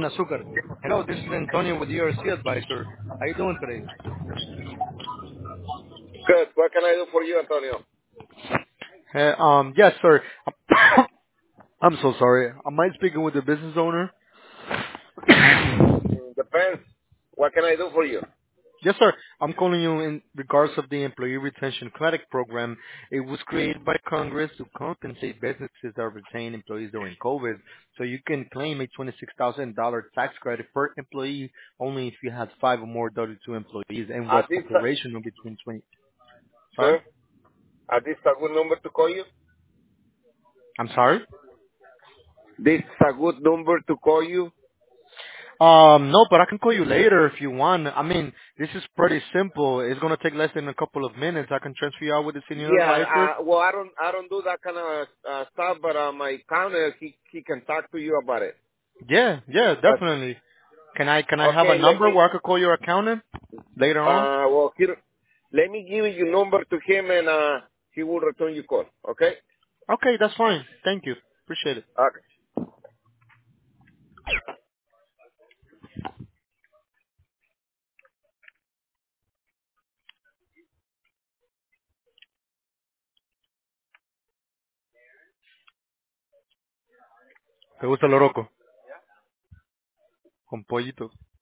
azúcar. Hello, this is Antonio with ERC Advisor. How you doing today? Good. What can I do for you, Antonio? Yes, sir. I'm so sorry. Am I speaking with the business owner? Depends. What can I do for you? Yes, sir. I'm calling you in regards of the Employee Retention Credit Program. It was created by Congress to compensate businesses that retain employees during COVID. So you can claim a $26,000 tax credit per employee only if you have 5 or more W-2 employees and was Are this, operational between 20. Sorry? sir, are this a good number to call you? I'm sorry? This a good number to call you? No, but I can call you later if you want. I mean, this is pretty simple. It's gonna take less than a couple of minutes. I can transfer you out with the senior Yeah. advisor. Well, I don't do that kind of stuff, but my counter, he can talk to you about it. Yeah, yeah, But definitely. Can I have a okay, let number me. where I could call your accountant later on? Well, here, let me give you your number to him, and he will return your call. Okay. Okay, that's fine. Thank you. Appreciate it. Okay. ¿Te gusta el oroco? Con pollito.